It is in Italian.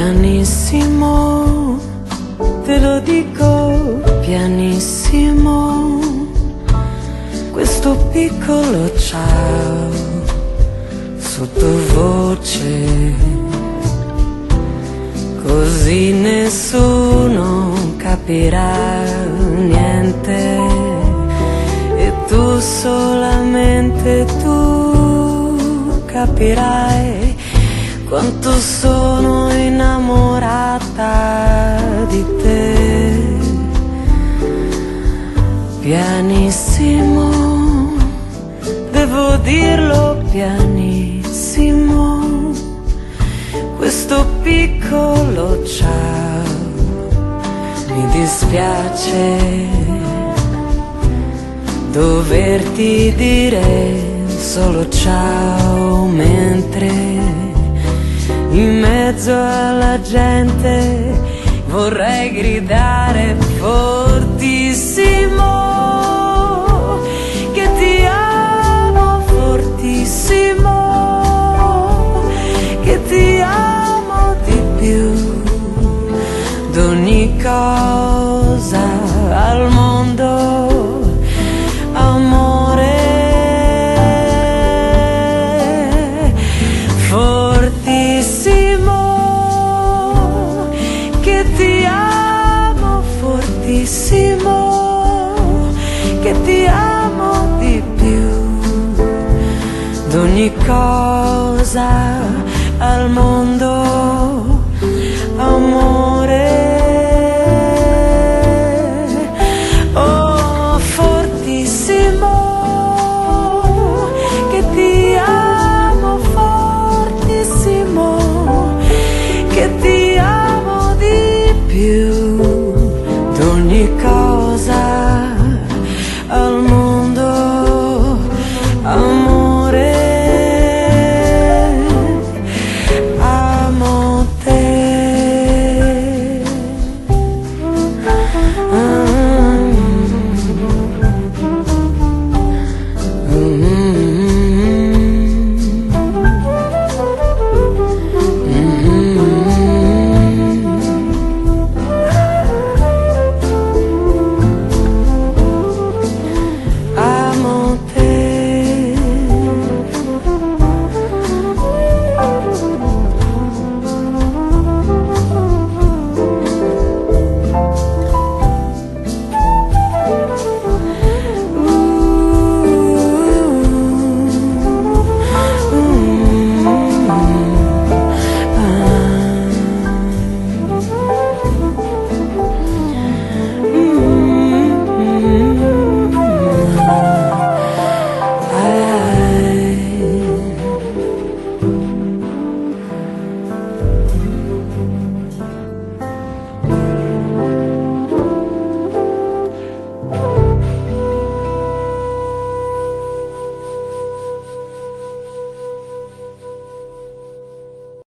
pianissimo, te lo dico pianissimo, questo piccolo ciao sottovoce, così nessuno capirà niente e tu solamente tu capirai quanto sono innamorata di te. Pianissimo, devo dirlo pianissimo, questo piccolo ciao mi dispiace doverti dire solo ciao mentre in mezzo alla gente vorrei gridare fortissimo che ti amo fortissimo, che ti amo di più d'ogni cosa al mondo, amore. Fortissimo, che ti amo fortissimo, che ti amo di più d'ogni cosa al mondo.